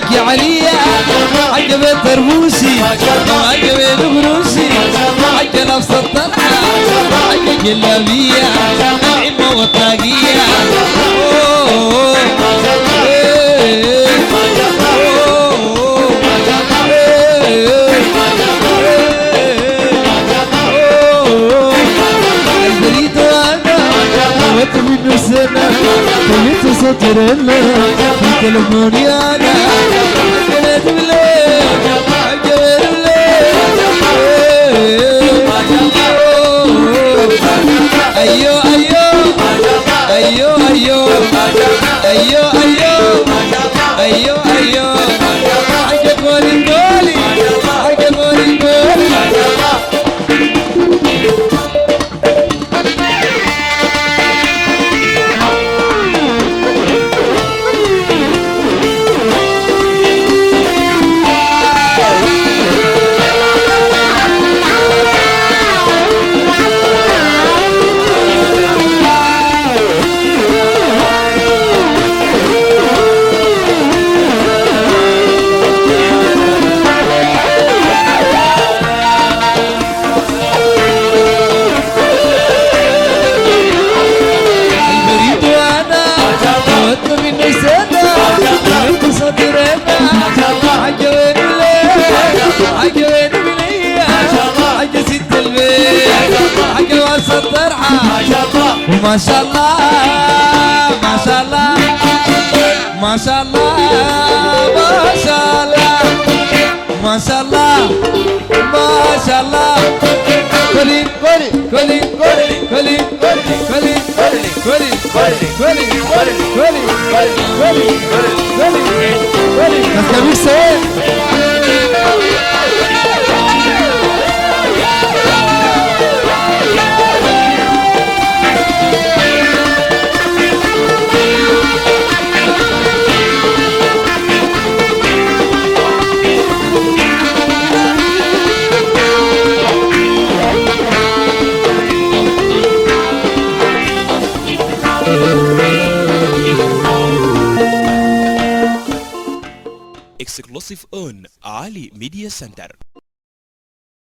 حق عليا حق بيت تربوسي حق بيت قروسي حق نفس الطلعة حق جلابية نعمة والطاقية البريد وانا وانت منه سنة خليت سطرنا في تلفوني انا حكيت بالليل حكيت بالليل ايوه ايوه ايوه ايوه ايوه ايوه ايوه ايوه حكيت قولي قولي حكيت قولي قولي ما شاء الله ما شاء الله ما شاء الله ما شاء الله ما شاء الله ما شاء الله كلي كلي كلي كلي كلي كلي كلي كلي كلي كلي كلي كلي كلي Exclusive on Ali Media Center.